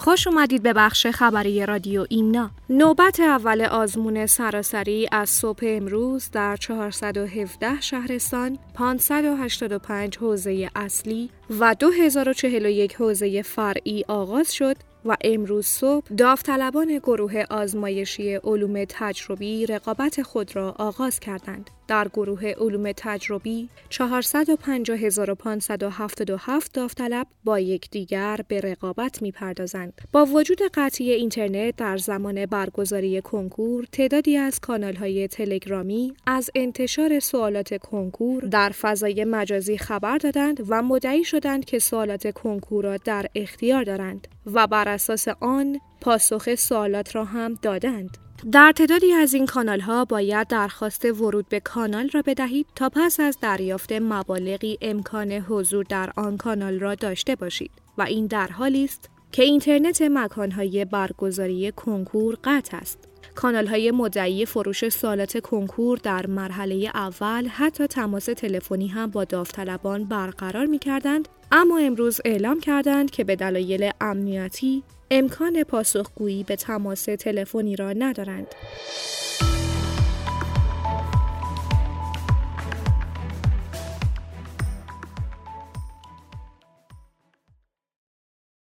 خوش اومدید به بخش خبری رادیو ایمنا. نوبت اول آزمون سراسری از صبح امروز در 417 شهرستان، 585 حوزه اصلی و 2041 حوزه فرعی آغاز شد و امروز صبح داوطلبان گروه آزمایشی علوم تجربی رقابت خود را آغاز کردند. در گروه علوم تجربی 450,577 داوطلب با یکدیگر به رقابت می‌پردازند. با وجود قطعی اینترنت در زمان برگزاری کنکور، تعدادی از کانال‌های تلگرامی از انتشار سوالات کنکور در فضای مجازی خبر دادند و مدعی شدند که سوالات کنکور را در اختیار دارند و بر اساس آن پاسخ سوالات را هم دادند. در تعدادی از این کانال‌ها باید درخواست ورود به کانال را بدهید تا پس از دریافت مبالغی امکان حضور در آن کانال را داشته باشید و این در حالی است که اینترنت مکان‌های برگزاری کنکور قطع است. کانال‌های مدعی فروش سوالات کنکور در مرحله اول حتی تماس تلفنی هم با داوطلبان برقرار می‌کردند، اما امروز اعلام کردند که به دلایل امنیتی امکان پاسخگویی به تماس تلفنی را ندارند.